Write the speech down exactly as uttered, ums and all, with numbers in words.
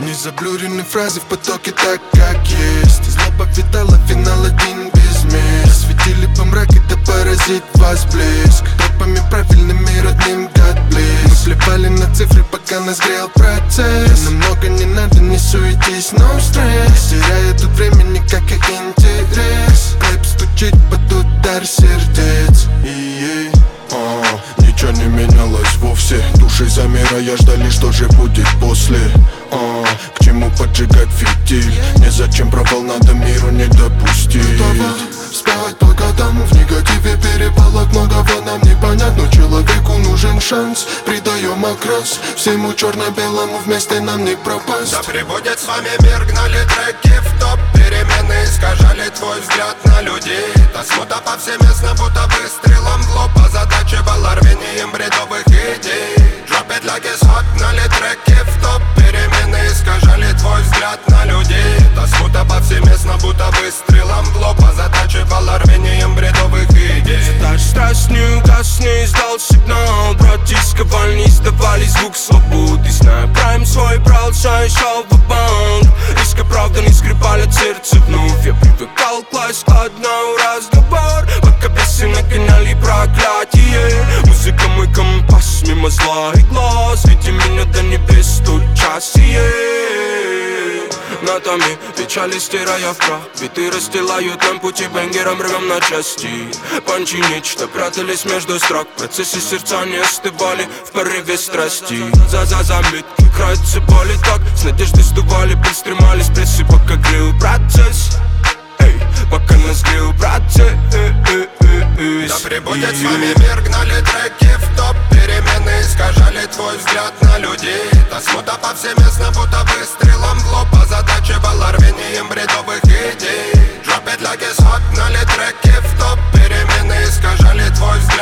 Незаблюренные фразы в потоке так, как есть. Злоба видала финал один без мест. Светили по мраке, да поразит вас блеск. Тропами правильными родным God bless. Мы плевали на цифры, пока нас грел процесс. Намного не надо, не суетись, no stress. Теряя тут времени, как и интерес. Рэп стучит под удар сердец. И а, ничего не менялось вовсе. Души замирая ждали, что же будет после. а, К чему поджигать фитиль? Незачем провал, надо миру не допустить. Давай спать по годам, в негативе перепалок многого нам не понять. Но человеку нужен шанс, придаем окрас всему черно-белому, вместе нам не пропасть. Да прибудет с вами мир, гнали треки в топ. Перемены искажали твой взгляд на людей. Та смута повсеместно, будто выстрелом в лоб. Озадачивала рвением бредовых идей. Drop it like it's hot, гнали треки в топ. Перемены искажали твой взгляд на людей. Та смута повсеместно, будто выстрелом в лоб. Озадачивала рвением бредовых идей. Задача страстный, угасный, сдал сигнал. Братишка вольни сдавали звук свободы. Зная прайм свой брал, шай шел в банк. Риска правда не скрипали сердце вновь. Я привыкал класть складно в разговор. Пока бесы нагоняли проклятие. Музыка мой компас, мимо зла и глаз. Веди меня до небес, тут час сие. Нотами печали стирая в прах. Биты расстилают нам пути, бенгером рвем на части. Панчи нечто прятались между строк. В процессе сердца не остывали в порыве страсти. За-за заметки краются боли так. С надеждой сдували, пристремались прессы, пока грел процесс. Эй, пока нас грел процесс. Да прибудет с вами мир, гнали треки в топ. Перемены искажали твой взгляд на людей. Та смута повсеместно, будто выстрелом в лоб. Озадачивала рвением бредовых идей. Drop it like it's hot, гнали треки в топ. Перемены искажали твой взгляд